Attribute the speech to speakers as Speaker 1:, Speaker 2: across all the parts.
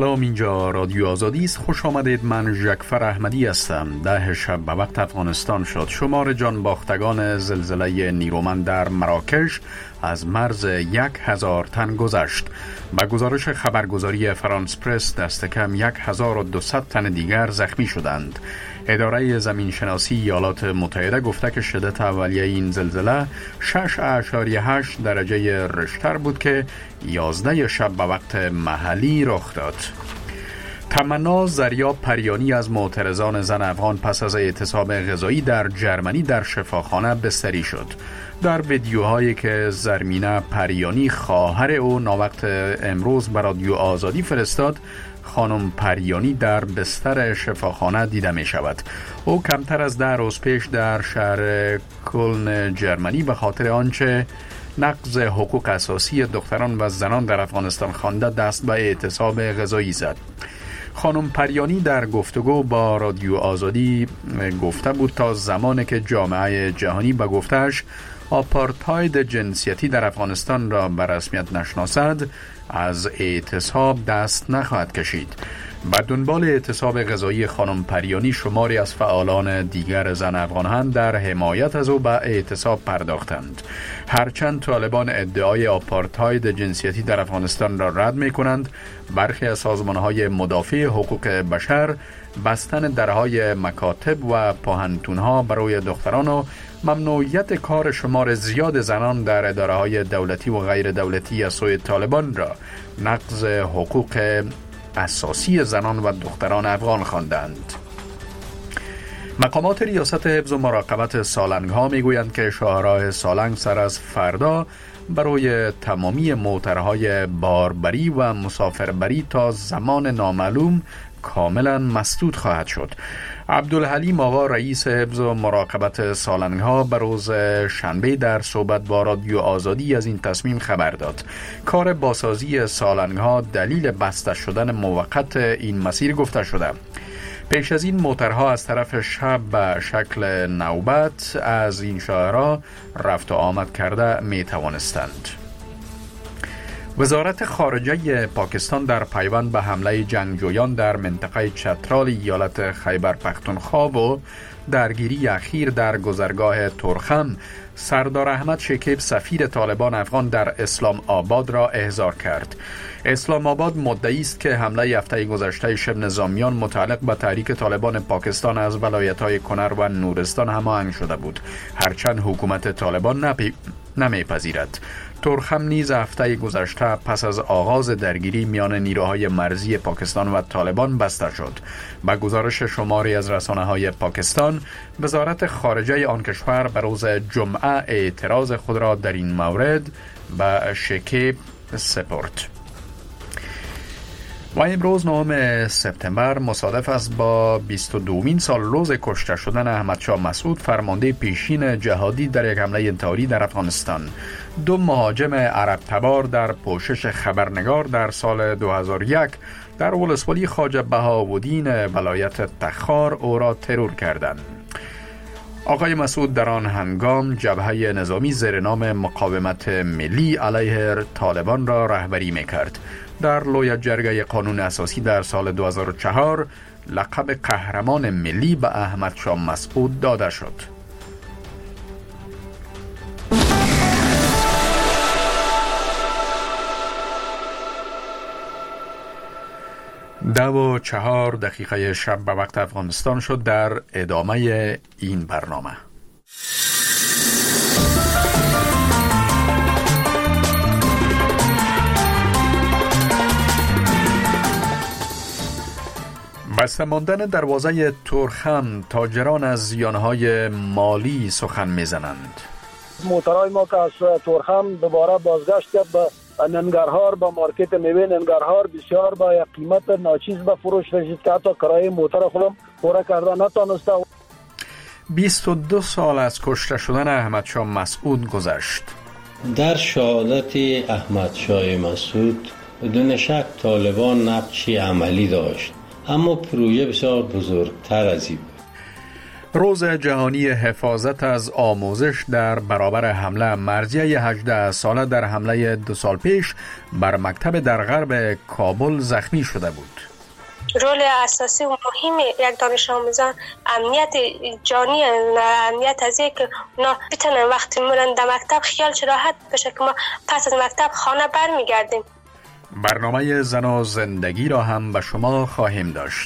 Speaker 1: سلام، اینجا رادیو آزادی است. خوش آمدید. من جعفر احمدی هستم. 10 شب به وقت افغانستان شد. شمار جان باختگان زلزله نیرومند در مراکش از مرز 1000 تن گذشت. با گزارش خبرگزاری فرانس پرس دست کم 1200 تن دیگر زخمی شدند. اداره زمینشناسی ایالات متحده گفته که شدت اولیه این زلزله 6.8 درجه ریشتر بود که 11 شب به وقت محلی رخ داد. تمنا زریا پریانی از معترضان زن افغان پس از اعتصاب غذایی در جرمنی در شفاخانه بستری شد. در ویدیوهایی که زرمینه پریانی خواهر او ناوقت امروز به رادیو آزادی فرستاد، خانم پریانی در بستر شفاخانه دیده می شود. او کمتر از 10 روز پیش در شهر کلن جرمنی به خاطر آنچه نقض حقوق اساسی دختران و زنان در افغانستان خوانده دست به اعتصاب غذایی زد. خانم پریانی در گفتگو با رادیو آزادی گفته بود تا زمانی که جامعه جهانی به گفتهش آپارتاید جنسیتی در افغانستان را به رسمیت نشناسد، از اعتصاب دست نخواهد کشید. به دنبال اعتصاب غذایی خانم پریانی شماری از فعالان دیگر زن افغان هم در حمایت از او به اعتصاب پرداختند. هرچند طالبان ادعای آپارتاید جنسیتی در افغانستان را رد می کنند، برخی از سازمان‌های مدافع حقوق بشر بستن درهای مکاتب و پاهنتون‌ها برای دختران و ممنوعیت کار شمار زیاد زنان در اداره‌های دولتی و غیر دولتی از سوی طالبان را نقض حقوق اساسی زنان و دختران افغان خواندند. مقامات ریاست حفظ و مراقبت سالنگ ها می گویند که شاهراه سالنگ سر از فردا برای تمامی موترهای باربری و مسافربری تا زمان نامعلوم کاملا مسدود خواهد شد. عبدالحلیم آقا رئیس حفظ و مراقبت سالنگ ها به روز شنبه در صحبت با رادیو آزادی از این تصمیم خبر داد. کار بازسازی سالنگ ها دلیل بسته شدن موقت این مسیر گفته شده. پیش از این موترها از طرف شب به شکل نوبت از این شهرها رفت و آمد کرده می توانستند. وزارت خارجه پاکستان در پیوند به حمله جنگجویان در منطقه چترال ایالت خیبر پختونخوا و درگیری اخیر در گذرگاه تورخم، سردار احمد شکیب سفیر طالبان افغان در اسلام آباد را احضار کرد. اسلام آباد مدعی است که حمله هفته گذشته شب نظامیان متعلق به تحریک طالبان پاکستان از ولایت‌های کنر و نورستان هماهنگ شده بود، هرچند حکومت طالبان نمیپذیرد. تورخم نیز هفته گذشته پس از آغاز درگیری میان نیروهای مرزی پاکستان و طالبان بسته شد. با گزارش شماری از رسانه‌های پاکستان، وزارت خارجه آن کشور به روز جمعه اعتراض خود را در این مورد به شکیب سپرد. و امروز 9 سپتامبر مصادف است با 22مین سال روز کشته شدن احمدشاه مسعود، فرمانده پیشین جهادی در یک حمله انتحاری در افغانستان. 2 مهاجم عرب تبار در پوشش خبرنگار در سال 2001 در ولسوالی خواجه بهاءالدین ولایت تخار او را ترور کردند. آقای مسعود در آن هنگام جبهه نظامی زیر نام مقاومت ملی علیه طالبان را رهبری می‌کرد. در لوی جرگه قانون اساسی در سال 2004 لقب قهرمان ملی به احمدشاه مسعود داده شد. دو و 4 دقیقه شب به وقت افغانستان شد. در ادامه این برنامه بسته ماندن دروازه تورخم، تاجران از زیانهای مالی سخن میزنند.
Speaker 2: موترهای ما که از تورخم دوباره بازگشت کرد به ننگرهار، به مارکت میوه ننگرهار، بسیار با یک قیمت ناچیز به فروش رسید که حتی کرایه موتر خودم پوره کرده نتانسته.
Speaker 1: 22 سال از کشته شدن احمدشاه مسعود گذشت.
Speaker 3: در شهادت احمدشاه مسعود بدون شک طالبان نقشی عملی داشت، اما پروژه بسیار بزرگتر از این بود.
Speaker 1: روز جهانی حفاظت از آموزش در برابر حمله مرزیه 18 ساله در حمله 2 سال پیش بر مکتب در غرب کابل زخمی شده بود.
Speaker 4: رول اساسی و مهم یک دانش آموزان امنیت جانی، امنیت از که اونا بتونن وقتی میرن در مکتب خیالش راحت بشه که ما پس از مکتب خانه برمیگردیم.
Speaker 1: برنامه زن و زندگی را هم به شما خواهیم داشت.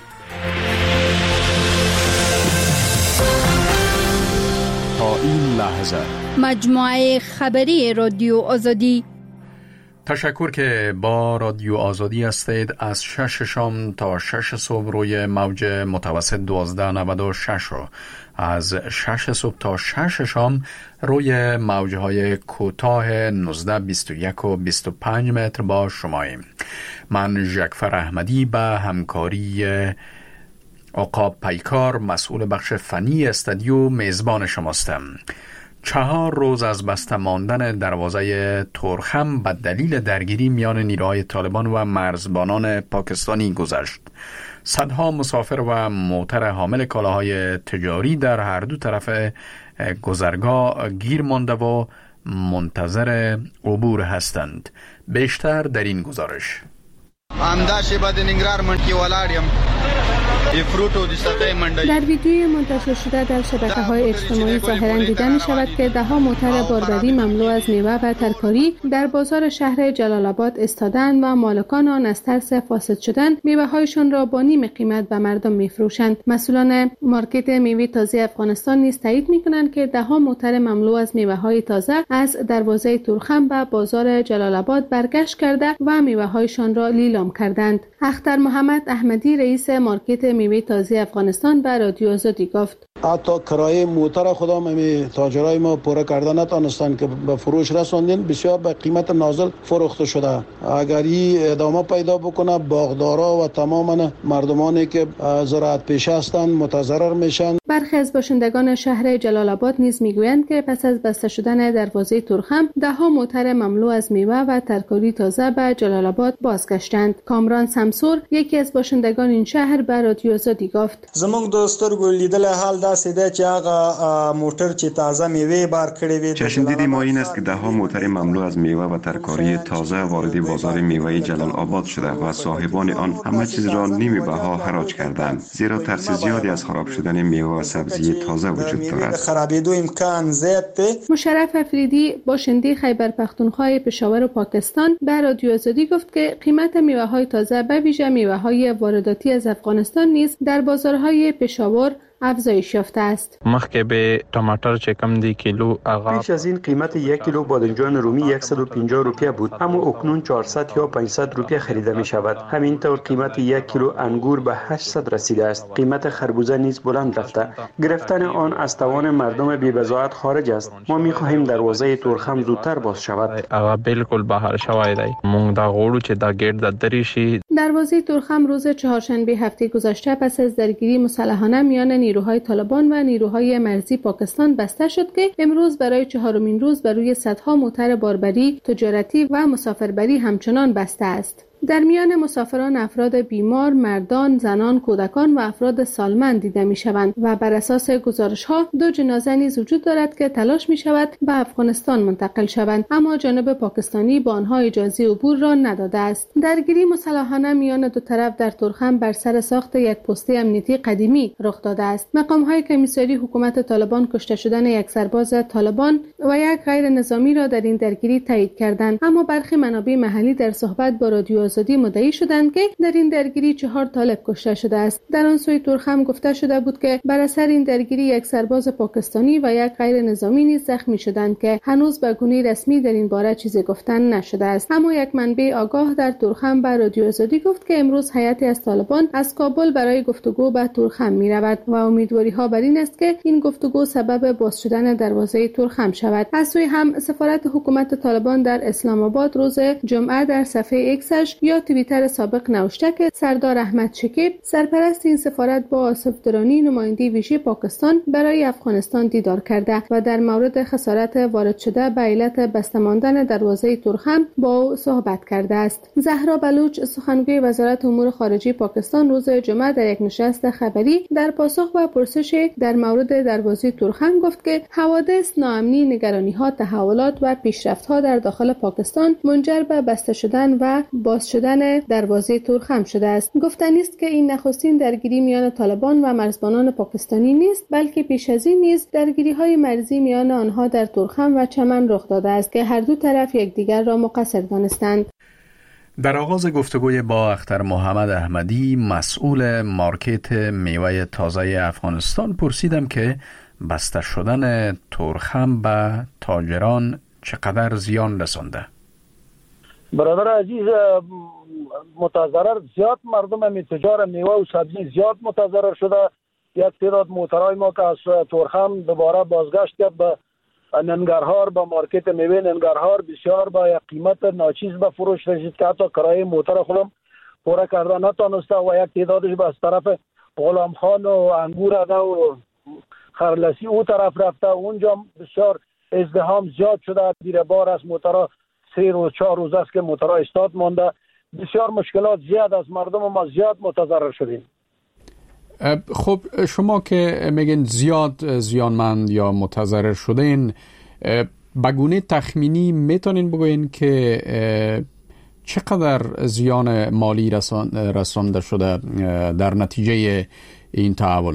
Speaker 1: تا این لحظه
Speaker 5: مجموعه خبری رادیو آزادی.
Speaker 1: تشکر که با رادیو آزادی هستید. از 6 شام تا 6 صبح روی موج متوسط 1296 رو، از 6 صبح تا 6 شام روی موجهای کوتاه 19، 21 و 25 متر با شماییم. من جعفر احمدی به همکاری عقاب پیکار مسئول بخش فنی استودیو میزبان شماستم. 4 روز از بسته ماندن دروازه تورخم به دلیل درگیری میان نیروهای طالبان و مرزبانان پاکستانی گذشت. صدها مسافر و موتر حامل کالاهای تجاری در هر دو طرف گذرگاه گیر مانده و منتظر عبور هستند. بیشتر در این گزارش.
Speaker 6: در ویدیوی منتشر شده در شبکه‌های اجتماعی ظاهراً دیده می‌شود که ده‌ها موتر باربری مملو از میوه و ترکاری در بازار شهر جلال آباد ایستادند و مالکان آن از ترس فاسد شدن میوه‌هایشان را با نیم قیمت به مردم می‌فروشند. مسئولان مارکت میوه تازه افغانستان نیز تایید می‌کنند که ده‌ها موتر مملو از میوه‌های تازه از دروازه تورخم به بازار جلال آباد برگشت کرده و میوه‌هایشان را لیلام کردند. اختر محمد احمدی رئیس مارکت میوه تازه افغانستان به رادیو آزادی گفت:
Speaker 2: حتی کرایه موتر خودم تاجرای ما پوره کرده نتونستن که به فروش رساندن، بسیار به قیمت نازل فروخته شده. اگر این ادامه پیدا بکنه باغدارا و تمام مردمانی که زراعت پیشه هستند متضرر میشن.
Speaker 6: برخی از باشندگان شهر جلال آباد نیز میگویند که پس از بسته شدن دروازه تورخم ده‌ها موتر مملو از میوه و ترکاری تازه به جلال آباد بازگشتند. کامران سمسور یکی از باشندگان این شهر به رادیو آزادی گفت:
Speaker 7: زمونږ د سترګو لیدل حال داسې ده چې هغه موټر چې تازه میوه بار کړي وي.
Speaker 8: چشم دیدی ما این است که ده‌ها موتر مملو از میوه و ترکاری تازه وارد بازار میوه جلال آباد شده و صاحبان آن همه چیز را نیمه بها حراج کردند، زیرا ترس زیادی از خراب شدن میوه و سبزی تازه وجود دارد.
Speaker 7: خرابیدو امکان زیاد ده.
Speaker 6: مشرف افریدی باشنده خیبر پختونخوا پشاور و پاکستان به رادیو آزادی گفت که قیمت میوه‌های تازه به ویژه میوه‌های وارداتی از افغانستان نیز در بازارهای پشاور افزایش یافته است.
Speaker 9: مخکې به ټماټر چې کم دی کیلو
Speaker 10: آغا پیش از این قیمت 1 کیلو بادمجان رومی 150 روپیه بود، اما اکنون 400 یا 500 روپیه خریده می شود. همینطور قیمت 1 کیلو انگور به 800 رسیده است. قیمت خربوزه نیز بلند رفته. گرفتن آن از توان مردم بی بضاعت خارج است. ما می خواهیم دروازه تورخم زودتر باز شود.
Speaker 9: هغه بالکل بهر شوی دی. مونږ دا غواړو چې دا گیټ د دری شي.
Speaker 6: دروازه تورخم روز چهارشنبه هفته گذشته پس از درگیری مسلحانه میان نیروهای طالبان و نیروهای مرزی پاکستان بسته شد که امروز برای 4مین روز بر روی صدها موتر باربری، تجارتی و مسافربری همچنان بسته است. در میان مسافران افراد بیمار، مردان، زنان، کودکان و افراد سالمند دیده می شوند و بر اساس گزارش ها 2 جنازه نیز وجود دارد که تلاش می شود به افغانستان منتقل شوند، اما جانب پاکستانی با آنها اجازه عبور را نداده است. درگیری مسلحانه میان دو طرف در تورخم بر سر ساخت یک پست امنیتی قدیمی رخ داده است. مقام های کمیسیونی حکومت طالبان کشته شدن یک سرباز طالبان و یک غیر نظامی را در این درگیری تایید کردند، اما برخی منابع محلی در صحبت با رادیو آزادی مدعی شدند که در این درگیری 4 طالب کشته شده است. در آن سوی تورخم گفته شده بود که بر اثر این درگیری یک سرباز پاکستانی و یک غیر نظامی نیز زخمی شدند که هنوز به گونه رسمی در این باره چیزی گفتن نشده است. اما یک منبع آگاه در تورخم به رادیو آزادی گفت که امروز هیئتی از طالبان از کابل برای گفتگو به تورخم می رود و امیدواری ها بر این است که این گفتگو سبب باز شدن دروازه تورخم شود. از سوی هم سفارت حکومت طالبان در اسلام آباد روز جمعه در صفحه ایکسش یا توییتر سابق نوشته که سردار احمد شکیب سرپرست این سفارت با آصف درانی نماینده ویژه پاکستان برای افغانستان دیدار کرده و در مورد خسارت وارد شده به علت بسته ماندن دروازه تورخم با او صحبت کرده است. زهرا بلوچ سخنگوی وزارت امور خارجه پاکستان روز جمعه در یک نشست خبری در پاسخ به پرسش در مورد دروازه تورخم گفت که حوادث، ناامنی، نگرانی‌ها، تحولات و پیشرفت‌ها در داخل پاکستان منجر به بسته شدن و باز شدن دروازه تورخم شده است. گفتنی است که این نخستین درگیری میان طالبان و مرزبانان پاکستانی نیست، بلکه پیش از این نیز درگیری‌های مرزی میان آنها در تورخم و چمن رخ داده است که هر دو طرف یکدیگر را مقصر دانستند.
Speaker 1: در آغاز گفتگوی با اختر محمد احمدی، مسئول مارکت میوه تازه افغانستان، پرسیدم که بسته شدن تورخم به تاجران چقدر زیان رسانده؟
Speaker 2: برادر عزیز، متضرر زیاد مردم همی تجار میوه و سبزی زیاد متضرر شده. یک تعداد موترهای ما که از تورخم دوباره بازگشت کرد به ننگرهار، با مارکت میوه ننگرهار بسیار با یک قیمت ناچیز به فروش رسید که حتی کرایه موتر خودم پوره کردن نتانسته و یک تعدادش به از طرف غلام خان و انگور و خرلسی او طرف رفته. اونجا بسیار ازدحام زیاد شده. دیر بار از موترها 3 روز 4 روز است که موترها استاد مانده. بسیار مشکلات زیاد از مردم ما زیاد متضرر شدیم.
Speaker 1: خب شما که میگین زیاد زیانمند یا متضرر شدین، بگونه تخمینی میتونین بگوین که چقدر زیان مالی رسانده شده در نتیجه این تحول؟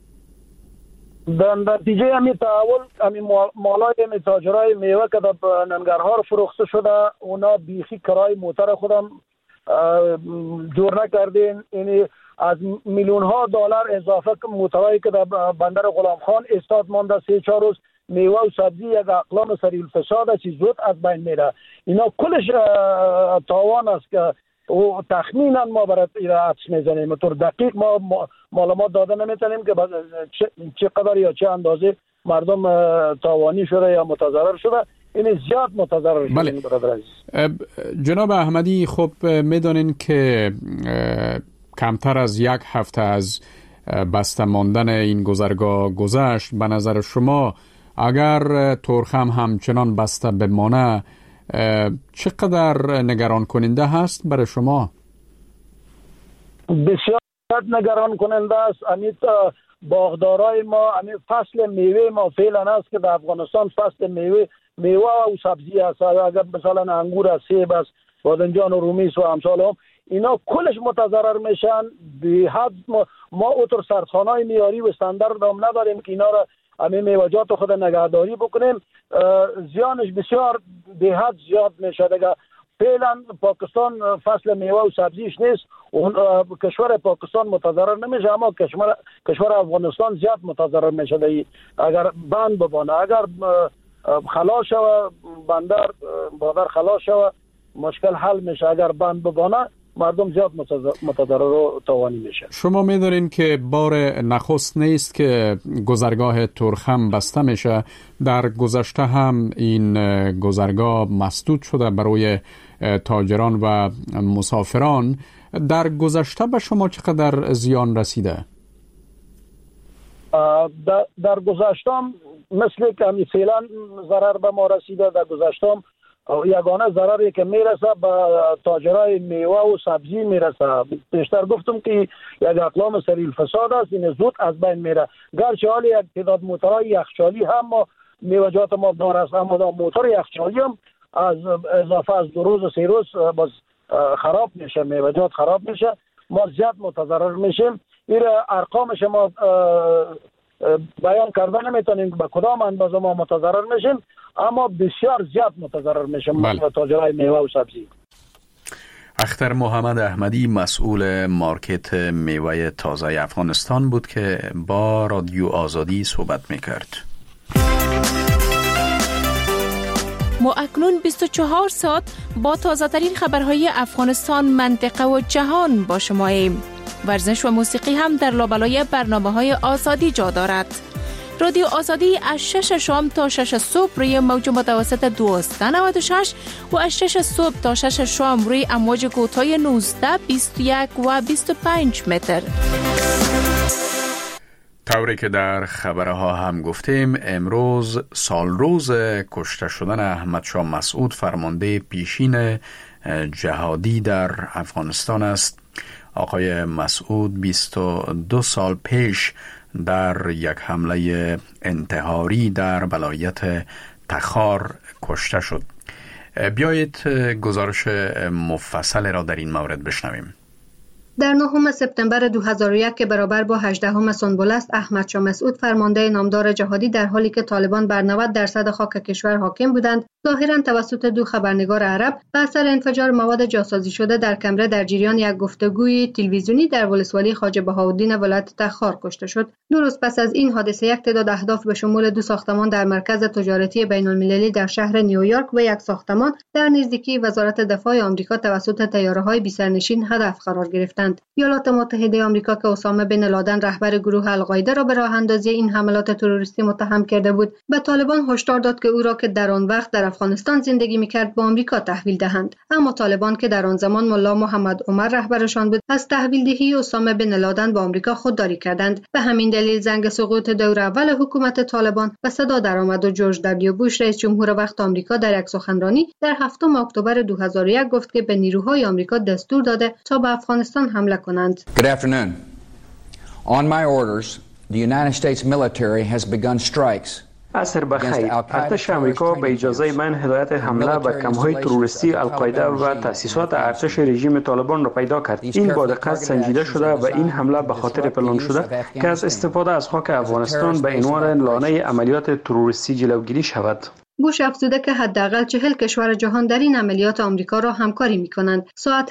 Speaker 2: در نتیجه همین تحول مالای تاجرای میوه که در ننگرهار فروخته شده، اونا بیخی کرای موتر خودم جور نکردین. یعنی از میلیون ها دلار اضافه موترایی که در بندر غلام خان استاد مانده 3-4 روز میوه و سبزی یک اقلام سریع الفساد است، زود از بین میره. اینا کلش تاوان است که او تخمینا ما برای حدس میزنیم. طور دقیق ما معلومات داده نمیتونیم که چقدر یا چه اندازه مردم تاوانی شده یا متضرر شده. این زیاد متضرر شده. برادر عزیز
Speaker 1: جناب احمدی، خب میدونین که کمتر از 1 هفته از بسته ماندن این گذرگاه گذشت. به نظر شما اگر تورخم همچنان بسته بمانه چقدر نگران کننده هست برای شما؟
Speaker 2: بسیار نگران کننده است. امیت باغدارای ما، امیت فصل میوه ما فعلا است که در افغانستان فصل میوه و سبزی است. اگر مثلا انگور است، سیب است، بادنجان و رومیس و امثال هم، اینا کلش متضرر میشن. به حد ما اوتر سردخانه‌های معیاری و استاندارد هم نداریم که اینا را همین میوه‌جات خود نگهداری بکنیم. زیانش بسیار به حد زیاد میشه. دیگه فعلا پاکستان فصل میوه و سبزیش نیست. اون کشور پاکستان متضرر نمیشه، اما کشور افغانستان زیاد متضرر میشه. اگر بند ببانه، اگر خلاص شوه بندر خلاص شوه، مشکل حل میشه. اگر بند ببانه مردم زیاد متضرر و تاوانی میشه.
Speaker 1: شما میدارین که بار نخست نیست که گذرگاه تورخم بسته میشه. در گذشته هم این گذرگاه مسدود شده برای تاجران و مسافران. در گذشته به شما چقدر زیان رسیده؟
Speaker 2: در گذشته مثل که فعلا ضرر به ما رسیده. در گذشته یگانه ضرری که میرسه به تاجرای میوه و سبزی میرسه. بیشتر گفتم که یک اقلام سریع الفساد است، این زود از بین میره. گرچه حالی یک تعداد موترهای یخچالی هم ما میوه‌جات ما دار است، اما موتر یخچالی هم از اضافه از 2 روز و 3 روز باز خراب میشه، میوه‌جات خراب میشه. ما زیاد متضرر میشیم. این ارقامش ما بیان کردن نمیتونیم به کدام اندازه ما متضرر میشیم، اما بسیار زیاد متضرر میشیم تاجرای میوه و سبزی.
Speaker 1: اختر محمد احمدی، مسئول مارکت میوه تازه افغانستان بود که با رادیو آزادی صحبت میکرد.
Speaker 11: ما اکنون 24 ساعت با تازه ترین خبرهای افغانستان، منطقه و جهان با شماییم. ورزش و موسیقی هم در لابلای برنامه‌های آزادی جا دارد. رادیو آزادی از 6 شام تا 6 صبح روی موج متوسط 1296 و از 6 صبح تا 6 شام روی امواج کوتاه 19، 21 و 25 متر.
Speaker 1: طوری که در خبرها هم گفتیم، امروز سال روز کشته شدن احمد شاه مسعود، فرمانده پیشین جهادی در افغانستان است. آقای مسعود 22 سال پیش در یک حمله انتحاری در ولایت تخار کشته شد. بیایید گزارش مفصل را در این مورد بشنویم.
Speaker 6: در 9 سپتامبر 2001 که برابر با 18 سنبل است، احمد شاه مسعود فرمانده نامدار جهادی در حالی که طالبان بر 90% خاک کشور حاکم بودند، ظاهراً توسط 2 خبرنگار عرب به اثر انفجار مواد جاسازی شده در کمره در جریان یک گفتگوی تلویزیونی در ولسوالی خواجه بهاءالدین ولایت تخار کشته شد. 2 روز پس از این حادثه یک تعداد اهداف به شمول 2 ساختمان در مرکز تجارتی بین‌المللی در شهر نیویورک و یک ساختمان در نزدیکی وزارت دفاع آمریکا توسط طیاره‌های بی‌سرنشین هدف قرار گرفتند. ایالات متحده آمریکا که اسامه بن لادن رهبر گروه القاعده را به راه اندازی این حملات تروریستی متهم کرده بود، به طالبان هشدار داد که او را که در آن وقت در افغانستان زندگی می‌کرد به آمریکا تحویل دهند. اما طالبان که در آن زمان ملا محمد عمر رهبرشان بود، از تحویل دهی اسامه بن لادن به آمریکا خودداری کردند. به همین دلیل زنگ سقوط دور اول حکومت طالبان به صدا درآمد و جورج دبلیو بوش رئیس جمهور وقت آمریکا در یک سخنرانی در 7 اکتبر 2001 گفت که به نیروهای آمریکا دستور داده تا به افغانستان حمله کنند.
Speaker 12: Good afternoon. On my orders, the United States military has begun strikes.
Speaker 10: عصر بخیر. ارتش آمریکا به اجازه من هدایت حمله به کمپ‌های تروریستی القاعده و تأسیسات ارتش رژیم طالبان را پیدا کرد. این با دقت سنجیده شده و این حمله به خاطر پلان شده که از استفاده از خاک افغانستان به عنوان لانه عملیات تروریستی جلوگیری شود.
Speaker 6: بوش افزوده که حداقل 40 کشور جهان در این عملیات آمریکا را همکاری می‌کنند. ساعت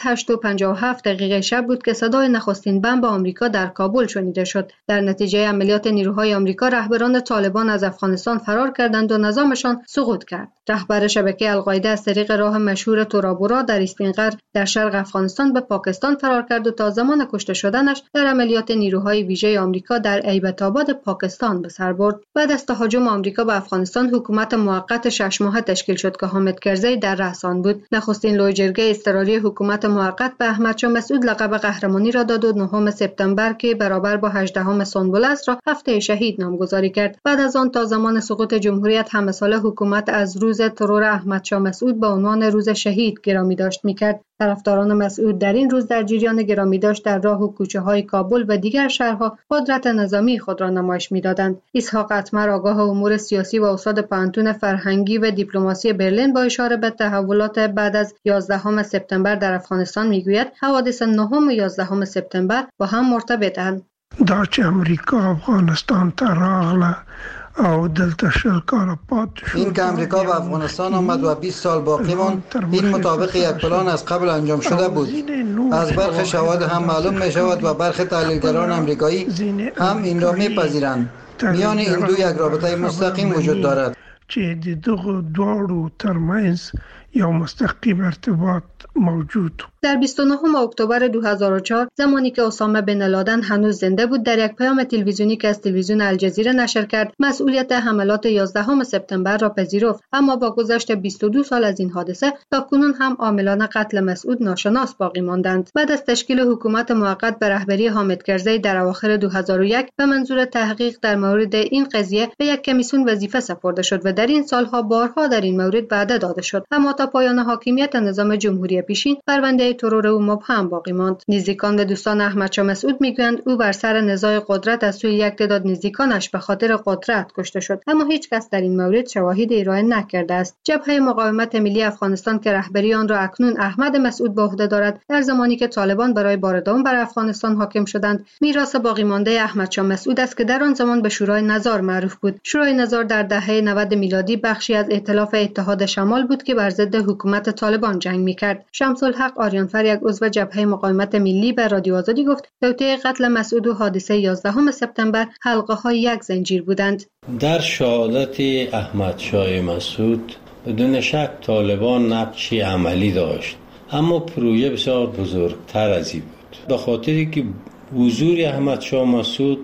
Speaker 6: 8:57 شب بود که صدای نخستین بمب آمریکا در کابل شنیده شد. در نتیجه عملیات نیروهای آمریکا رهبران طالبان از افغانستان فرار کردند و نظامشان سقوط کرد. رهبر شبکه القاعده از طریق راه مشهور تورابورا در اسفندیار در شرق افغانستان به پاکستان فرار کرد و تا زمان کشته شدنش در عملیات نیروهای ویژه آمریکا در ایبت آباد پاکستان به سر برد. بعد از تهاجم آمریکا به افغانستان، حکومت موقت 6 ماهه تشکیل شد که حامد کرزی در رأس آن بود. نخستین لویجرگه اضطراری حکومت موقت به احمد شاه مسعود لقب قهرمانی را داد و 9 سپتامبر که برابر با 18 سنبل است را هفته شهید نامگذاری کرد. بعد از آن تا زمان سقوط جمهوریت همه ساله حکومت از روز ترور احمد شاه مسعود به عنوان روز شهید گرامی داشت می‌کرد. طرفداران مسعود در این روز در جریان گرامی داشت در راه و کوچه‌های کابل و دیگر شهرها قدرت نظامی خود را نمایش می‌دادند. اسحاق اتمر، آگاه امور سیاسی و استاد پانتون فرهنگی و دیپلماسی برلین، با اشاره به تحولات بعد از 11 سپتامبر در افغانستان میگوید حوادث 9 و 11 سپتامبر با هم مرتبطند.
Speaker 13: دا چې امریکا افغانستان ته راغله او دلته شل کال پات شد.
Speaker 14: این که امریکا به افغانستان آمد و 20 سال باقی ماند، این مطابق یک پلان از قبل انجام شده بود. از برخ شواهد هم معلوم می شود و برخ تحلیلگران امریکایی هم این را میپذیرند. میان این دو یک رابطه مستقیم وجود دارد.
Speaker 13: چې د دغه دواړو ترمنځ یو مستقیم ارتباط موجود.
Speaker 6: در 29 اکتبر 2004 زمانی که اسامه بن لادن هنوز زنده بود، در یک پیام تلویزیونی که از تلویزیون الجزیره نشر کرد، مسئولیت حملات 11 سپتامبر را پذیرفت. اما با گذشت 22 سال از این حادثه تاکنون هم عاملان قتل مسعود ناشناس باقی ماندند. بعد از تشکیل حکومت موقت به رهبری حامد کرزی در اواخر 2001 به منظور تحقیق در مورد این قضیه به یک کمیسیون وظیفه سپرده شد و در این سالها بارها در این مورد وعده داده شد. اما تا پایان حاکمیت نظام جمهوری پیشین پرونده ترور او مبهم باقی ماند. نزدیکان و دوستان احمد شاه مسعود میگویند او بر سر نزاع قدرت از سوی یک تعداد نزدیکانش به خاطر قدرت کشته شد، اما هیچ کس در این مورد شواهد ارائه نکرده است. جبهه مقاومت ملی افغانستان که رهبری آن را اکنون احمد مسعود به عهده دارد، در زمانی که طالبان برای بار دوم بر افغانستان حاکم شدند، میراث باقی مانده احمد شاه مسعود است که در آن زمان به شورای نظار معروف بود. شورای نظار در دهه 90 میلادی بخشی از ائتلاف اتحاد شمال بود که بر ضد حکومت طالبان جنگ میکرد. شمس الحق آریانفر، یک عضو جبهه مقاومت ملی، به رادیو آزادی گفت توطئه قتل مسعود و حادثه 11 سپتامبر حلقه های یک زنجیر بودند.
Speaker 3: در شهادت احمد شاه مسعود بدون شک طالبان نقشی عملی داشت، اما پروژه بسیار بزرگتر از این بود. به خاطری که حضور احمد شاه مسعود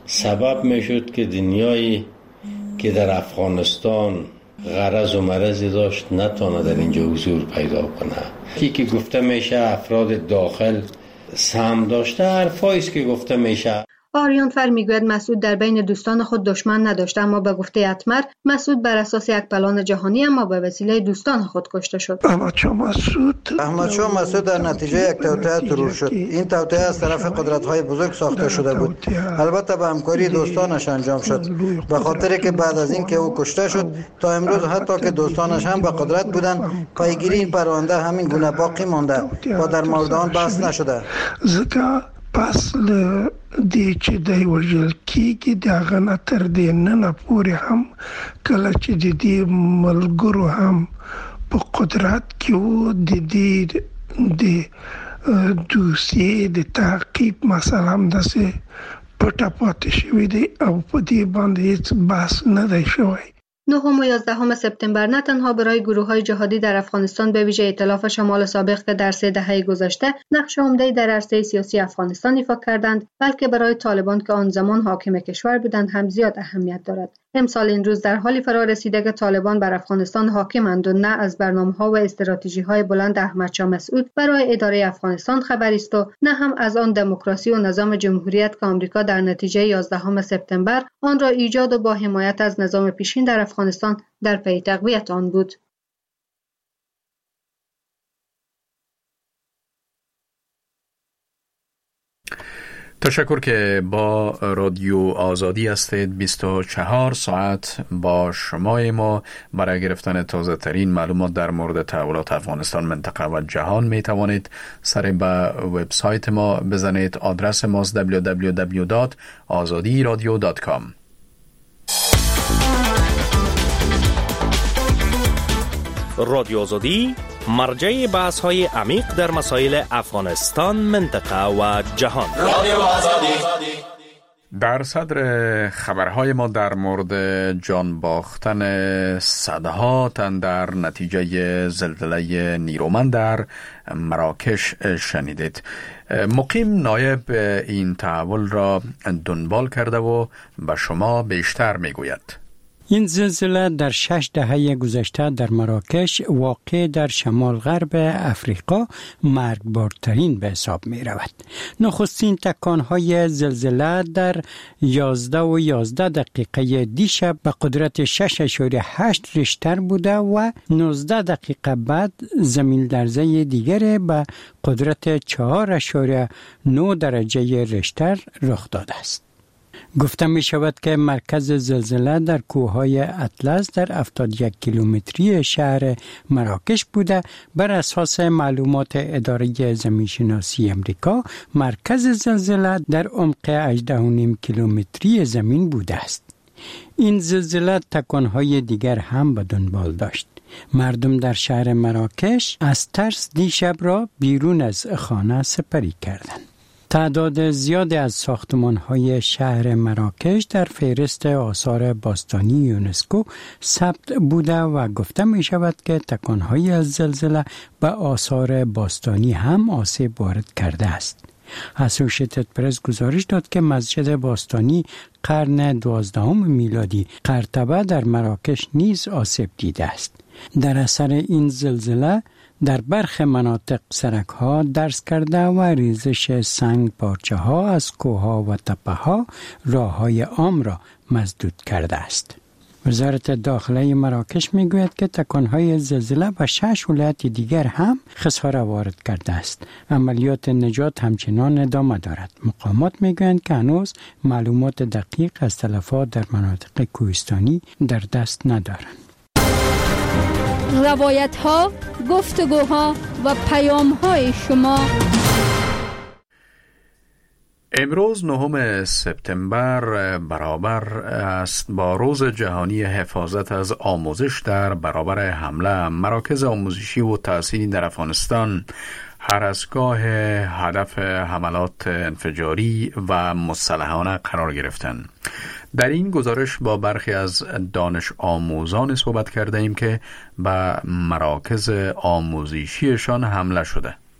Speaker 3: سبب میشد که دنیایی که در افغانستان غرض و مرضی داشت نتونه در اینجا حضور پیدا کنه. که گفته میشه افراد داخل سهم داشته، حرفایی است که گفته میشه.
Speaker 6: آریانفر میگوید مسعود در بین دوستان خود دشمن نداشت، اما به گفته اتمر مسعود بر اساس یک پلان جهانی اما به وسیله دوستان خود کشته شد.
Speaker 14: احمد شاه مسعود در نتیجه یک توطئه ترور شد. این توطئه از طرف قدرت‌های بزرگ ساخته شده بود، البته به همکاری دوستانش انجام شد، به خاطر که بعد از این که او کشته شد تا امروز حتی که دوستانش هم به قدرت بودند پیگیری این پرونده همین گونه باقی مانده و در مورد آن بحث نشده.
Speaker 13: پس دی چې دی وژل کیږي دغه نه تر دې نه پورې هم کله چې د دې ملګرو هم په قدرت کې وو د دې د دوسیې د تعقیب مثلا هم داسې پټه پاتې شوې دی او په دې باندې هیڅ بحث نه دی شوی.
Speaker 6: 9 و 11 سپتامبر نه تنها برای گروه‌های جهادی در افغانستان به ویژه ائتلاف شمال سابق که در 3 دهه گذشته نقش عمده‌ای در عرصه سیاسی افغانستان ایفا کردند، بلکه برای طالبان که آن زمان حاکم کشور بودند هم زیاد اهمیت دارد. امسال این روز در حالی فرا رسیده که طالبان بر افغانستان حاکمند و نه از برنامه‌ها و استراتژی‌های بلند احمد شاه مسعود برای اداره افغانستان خبری است و نه هم از آن دموکراسی و نظام جمهوریت که آمریکا در نتیجه 11 سپتامبر آن را ایجاد و با حمایت از نظام پیشین در افغانستان در پی تقویت آن بود.
Speaker 1: تشکر که با رادیو آزادی هستید. 24 ساعت با شما ما برای گرفتن تازه ترین معلومات در مورد تحولات افغانستان، منطقه و جهان می توانید سر به وبسایت ما بزنید. آدرس ماست www.azadiradio.com.
Speaker 15: رادیو آزادی مرجع بحث های عمیق در مسائل افغانستان، منطقه و جهان.
Speaker 1: در صدر خبرهای ما در مورد جان باختن صدها تن در نتیجه زلزله نیرومند در مراکش شنیدید. مقیم نایب این تحول را دنبال کرده و به شما بیشتر میگوید.
Speaker 16: این زلزله در 6 دهه گذشته در مراکش واقع در شمال غرب افریقا مرگبارترین به حساب می رود. نخستین تکانهای زلزله در 11 و 11 دقیقه دیشب به قدرت 6.8 ریشتر بوده و 19 دقیقه بعد زمین لرزه دیگر به قدرت 4.9 درجه ریشتر رخ داده است. گفته می شود که مرکز زلزله در کوههای اطلس در 71 کیلومتری شهر مراکش بوده. بر اساس معلومات اداره زمینشناسی امریکا، مرکز زلزله در عمق 18.5 کیلومتری زمین بوده است. این زلزله تکانهای دیگر هم به دنبال داشت. مردم در شهر مراکش از ترس دیشب را بیرون از خانه سپری کردند. تعداد زیادی از ساختمان‌های شهر مراکش در فهرست آثار باستانی یونسکو ثبت بوده و گفته می شود که تکان‌های از زلزله به آثار باستانی هم آسیب وارد کرده است. اسوشیتد پرس گزارش داد که مسجد باستانی قرن 12 میلادی قرطبه در مراکش نیز آسیب دیده است. در اثر این زلزله در برخی مناطق سرک‌ها درز کرده و ریزش سنگ پارچه‌ها از کوه‌ها و تپه‌ها راه‌های عام را مسدود کرده است. وزارت داخله مراکش میگوید که تکانهای زلزله و 6 ولایت دیگر هم خساره وارد کرده است. عملیات نجات همچنان ادامه دارد. مقامات میگویند که هنوز معلومات دقیق از تلفات در مناطق کوهستانی در دست ندارند.
Speaker 5: روایت ها، گفتگوها و پیام های شما.
Speaker 1: امروز 9 سپتامبر برابر است با روز جهانی حفاظت از آموزش در برابر حمله مراکز آموزشی و تحصیلی در افغانستان. هراسگاه هدف حملات انفجاری و مسلحانه قرار گرفتند. در این گزارش با برخی از دانش آموزان صحبت کرده ایم که به مراکز آموزشیشان حمله شده.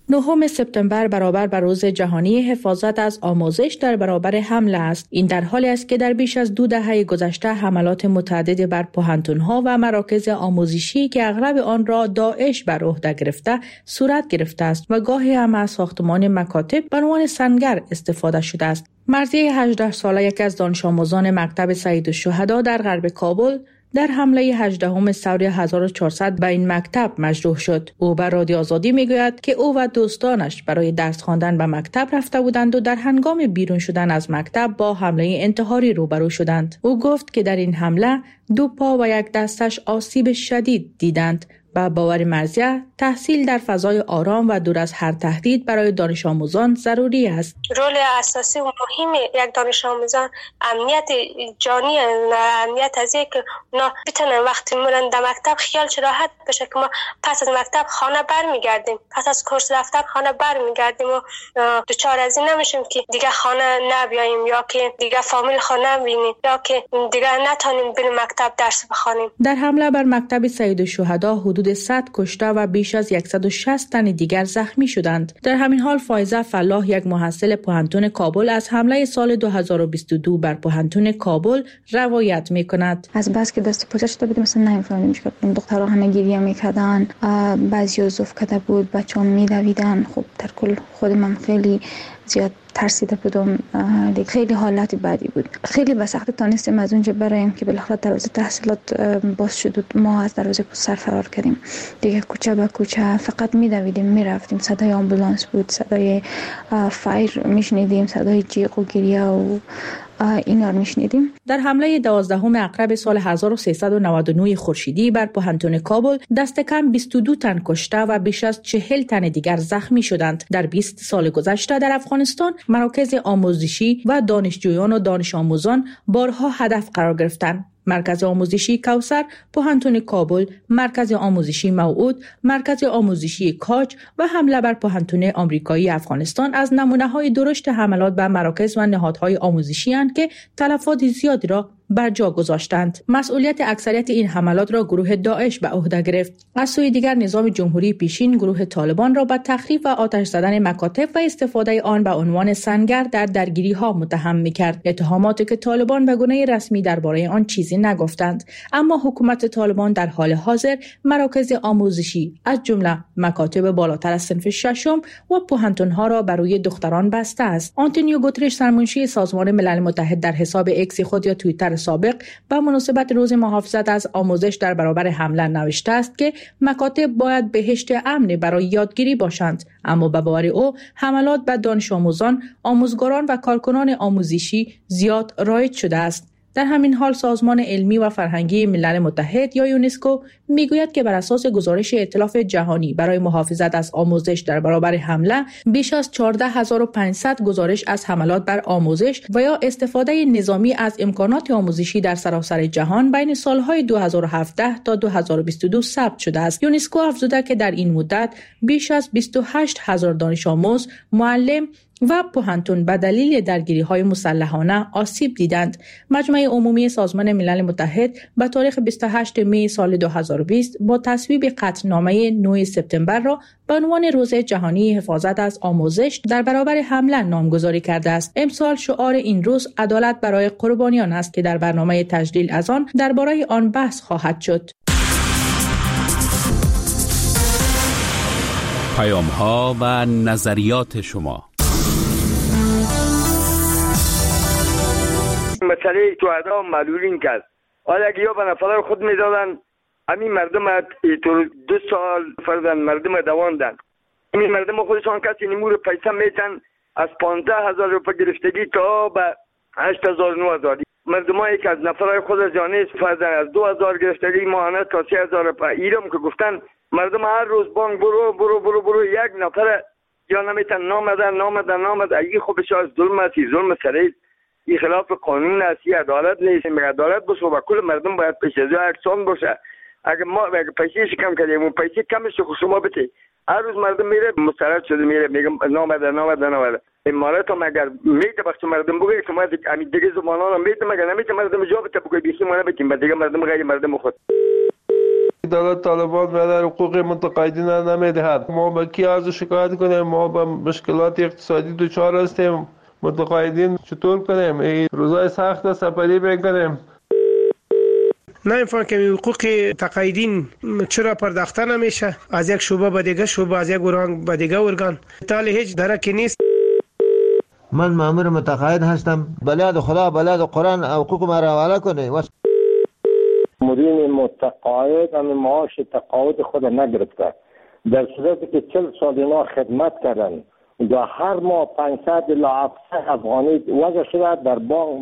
Speaker 17: 9 سپتامبر برابر با روز جهانی حفاظت از آموزش در برابر حمله است. این در حالی است که در بیش از 2 دهه گذشته حملات متعدد بر پوهنتون‌ها و مراکز آموزشی که اغلب آن را داعش بر عهده گرفته صورت گرفته است و گاهی هم از ساختمان مکاتب به عنوان سنگر استفاده شده است. مرضیه 18 ساله یک از دانش آموزان مکتب سید الشهدا در غرب کابل در حمله 18 ثور 1400 به این مکتب مجروح شد. او به رادیو آزادی میگوید که او و دوستانش برای درس خواندن به مکتب رفته بودند و در هنگام بیرون شدن از مکتب با حمله انتحاری روبرو شدند. او گفت که در این حمله 2 پا و 1 دستش آسیب شدید دیدند. با باور مرضیه تحصیل در فضای آرام و دور از هر تهدید برای دانش آموزان ضروری است.
Speaker 4: رول اساسی و مهم یک دانش آموزان امنیت جانی، امنیت از اینکه اونا بتونن وقتی میرن در مکتب خیالش راحت بشه که ما پس از مکتب خانه برمیگردیم، پس از کورس رفتن خانه برمیگردیم و دچار از این نمیشیم که دیگه خانه نبیاییم یا که دیگه فامیل خانه ببینیم یا که دیگه نتونیم بریم مکتب درس بخونیم.
Speaker 17: در حمله بر مکتب سید الشهدا حدود 100 کشته و بیش از 160 تن دیگر زخمی شدند. در همین حال فایزه فلاح، یک محصل پوهنتون کابل، از حمله سال 2022 بر پوهنتون کابل روایت می‌کند.
Speaker 18: از بس که دست پوچه شده بودیم مثلا نمی‌فهمیدیم چیکار کنیم. دخترها همه گریه می‌کردن، بعضی زوف کرده بود، بچه‌ها می‌دویدن. خب در کل خودم خیلی زیاد ترسیده بودم. خیلی حالت بدی بود. خیلی به سختی تانستیم از اونجا برایم که بالاخره دروازه تحصیلات باز شد و ما از دروازه سر فرار کردیم. دیگه کوچه به کوچه فقط میدویدیم میرفتیم. صدای آمبولانس بود، صدای فایر میشنیدیم، صدای جیغ و گریه و اینا رو میشنیدیم.
Speaker 17: در حمله 12 اکرب سال 1399 خورشیدی بر پوهنتون کابل دست کم 22 تن کشته و بیش از 40 تن دیگر زخمی شدند. در 20 سال گذشته در افغانستان مراکز آموزشی و دانشجویان و دانش آموزان بارها هدف قرار گرفتند. مرکز آموزشی کوثر، پوهنتون کابل، مرکز آموزشی موعود، مرکز آموزشی کاج و حمله بر پوهنتون آمریکایی افغانستان از نمونه‌های درشت حملات بر مراکز و نهادهای آموزشی اند که تلفات زیادی را بر جا گذاشتند. مسئولیت اکثریت این حملات را گروه داعش به عهده گرفت. از سوی دیگر نظام جمهوری پیشین گروه طالبان را به تخریب و آتش زدن مکاتب و استفاده آن به عنوان سنگر در درگیری‌ها متهم می‌کرد. اتهاماتی که طالبان به گونه رسمی درباره آن چیزی نگفتند، اما حکومت طالبان در حال حاضر مراکز آموزشی از جمله مکاتب بالاتر از صنف ششم و پوهنتون‌ها را بر روی دختران بسته است. آنتونیو گوترش، سرمنشی سازمان ملل متحد، در حساب ایکس خود یا توییتر سابق به مناسبت روز محافظت از آموزش در برابر حمله نوشته است که مکاتب باید بهشت امن برای یادگیری باشند، اما به باور او حملات به دانش آموزان، آموزگاران و کارکنان آموزشی زیاد رایج شده است. در همین حال سازمان علمی و فرهنگی ملل متحد یا یونسکو میگوید که بر اساس گزارش ائتلاف جهانی برای محافظت از آموزش در برابر حمله، بیش از 14500 گزارش از حملات بر آموزش و یا استفاده نظامی از امکانات آموزشی در سراسر جهان بین سالهای 2017 تا 2022 ثبت شده است. یونسکو افزوده که در این مدت بیش از 28000 دانش آموز، معلم و پوهنتون به دلیل درگیری‌های مسلحانه آسیب دیدند. مجمع عمومی سازمان ملل متحد به تاریخ 28 می سال 2020 با تصویب قطعنامه 9 سپتامبر را به عنوان روز جهانی حفاظت از آموزش در برابر حمله نامگذاری کرده است. امسال شعار این روز عدالت برای قربانیان است که در برنامه تجلیل از آن درباره آن بحث خواهد شد.
Speaker 1: پیام‌ها و نظریات شما.
Speaker 19: مسئله شهدا معلولین کرد. حالا اگه یا به نفرای خود میدادن، همین مردم تو 2 سال فردن مردم دواندن. این مردم خودشان کسی نمور پیسه میتن از 15000 روپه گرفتگی تا به 8000 9000. مردمایی که از نفرای خود جانیس فردن از 2000 گرفتگی ماهانه تا 3000 روپه. ایرم که گفتن مردم هر روز بانک برو یک نفر یا نمیتن نامدن. این خوبش از ظلم است، ظلم سریع. این خلاف قانون است، عدالت نیست. عدالت باشه و کل مردم باید پیش از یکسان باشه. اگه ما پیسه کم کردیم و پیسه کمش شما بده، هر روز مردم میره مسترد شده میره میگم نامده. امارات هم اگر میده بخش مردم بگه شما همین دیگه زمانان هم میده مگر نمیده مردم جا بده بگه بیخی ما نبتیم دیگه مردم غیر مردم خود.
Speaker 20: دولت طالبان در حقوق متقاعدین نمیدهد. ما به کی عرض شکایت کنیم؟ ما به مشکلات اقتصادی دچار هستیم. متقاعدین چطور کنیم؟ این روزای سخت سپری بکنیم.
Speaker 13: نمی‌فهمم که حقوق تقاعدین چرا پرداخته نمیشه؟ از یک شعبه به دیگه شعبه، از یک ارگان به دیگه ارگان، تالی هیچ درکی نیست.
Speaker 21: من مأمور متقاعد هستم. بلاد خدا بلاد قرآن حقوق ما را حواله کنه.
Speaker 22: مدیر متقاعد هم معاش تقاعد خود نگرفته، در صورتی که 40 سال اینا خدمت کردن و هر ماه 500 الی 700 افغانی وضع شده در بانک